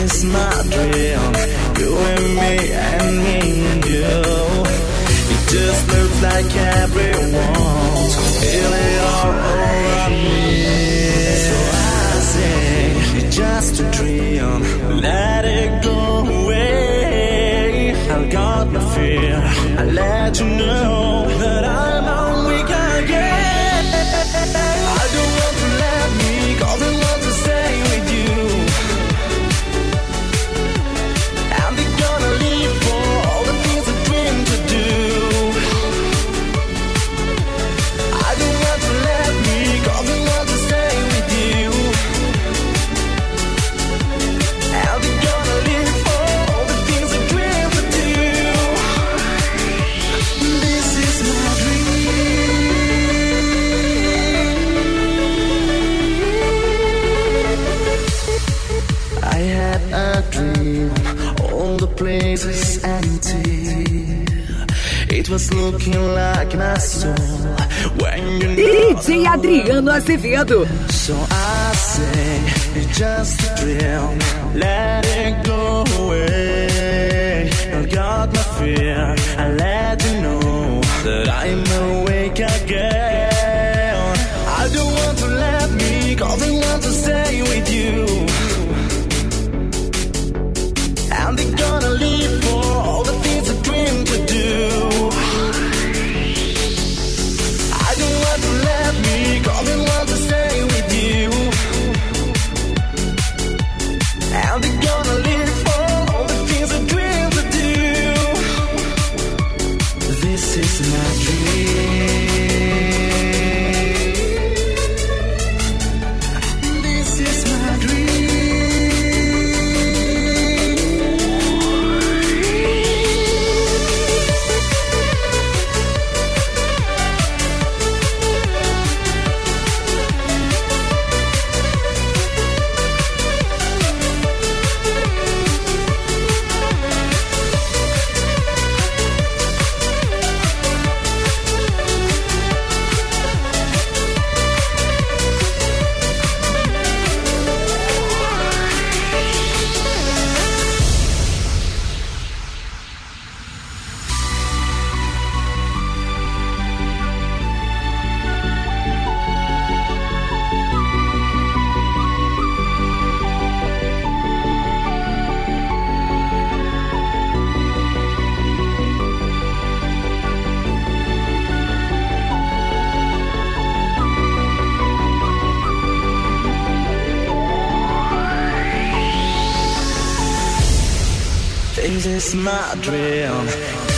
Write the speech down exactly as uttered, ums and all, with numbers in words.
is my dream. You and me and me and you. It just looks like everyone's feel it all over me. So I say it's just a dream. Let it go away. I got my fear. I let you know that I'm on weak again. I don't want to let me go. I want to stay with you. And they're gonna live for all the things I dream to do. I don't want to let me go. I want to stay with you. And they're gonna live for all the things I dream to do. This is my dream. I had a dream, all the places empty. It was looking like my soul when you know. D J Adriano Azevedo. So I say it's just a dream. Let it go away. I got my fear. I let you know that I'm awake again. I don't want to let me go. I want to stay with you. And they're gonna live for all the things I dream to do. I don't want to let me go. I want to stay with you. And they're gonna live for all the things I dream to do. This is my dream. This is my dream. This is my dream.